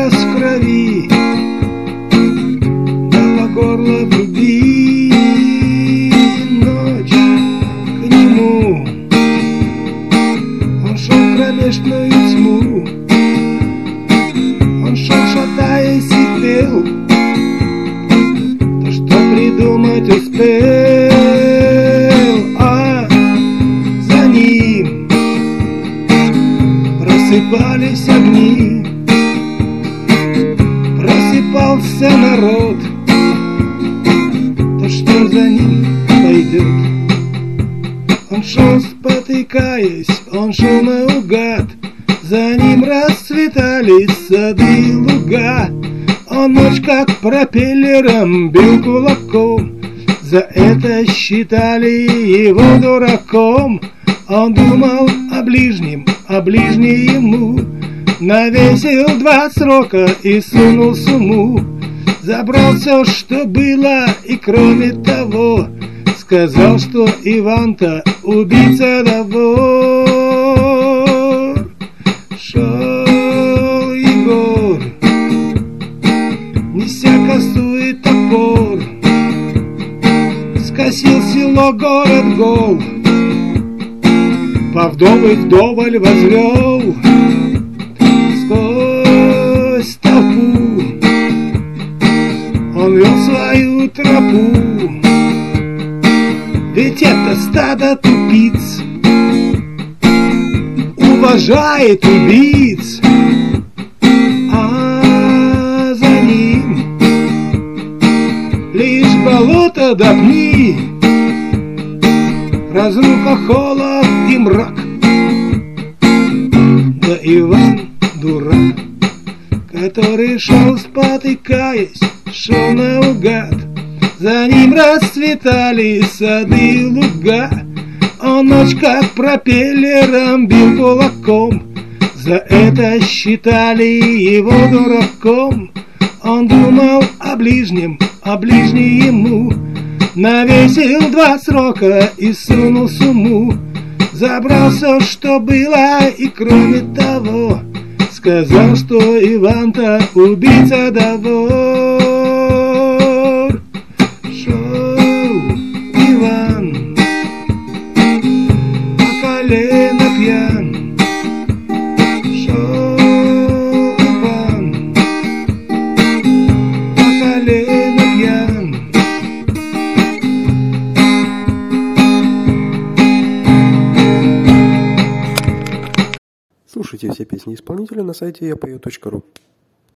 раз в крови, да по горло в любви. Ночь к нему, он шел в кромешную тьму, он шел, шатаясь, и пел то, что придумать успел. А за ним просыпались огни, просыпался народ. То, что за ним пойдет. Он шел, спотыкаясь, он шел наугад, за ним расцветали сады и луга. Он ночь как пропеллером бил кулаком, за это считали его дураком. Он думал о ближнем, а ближний ему навесил 2 срока и сунул сумму. Забрал все, что было, и кроме того сказал, что Иван-то убийца да вор. Шел Егор, неся косу и топор, скосил село, город гол, по вдовы вдоволь возвел. Сквозь толпу он вел свою тропу, ведь это стадо тупиц уважает убийц. А за ним лишь болото да пни, разруха, холод и мрак. Да Иван дурак, который шел, спотыкаясь, шел наугад, за ним расцветали сады и луга. Он ночь как пропеллером бил кулаком, за это считали его дураком. Он думал о ближнем, а ближний ему навесил 2 срока и сунул сумму. Забрал все, что было, и кроме того сказал, что Иван-то убийца да вор. Шел Иван по колено пьян, шел Иван по колено пьян. Слушайте все песни исполнителя на сайте yapою.ru.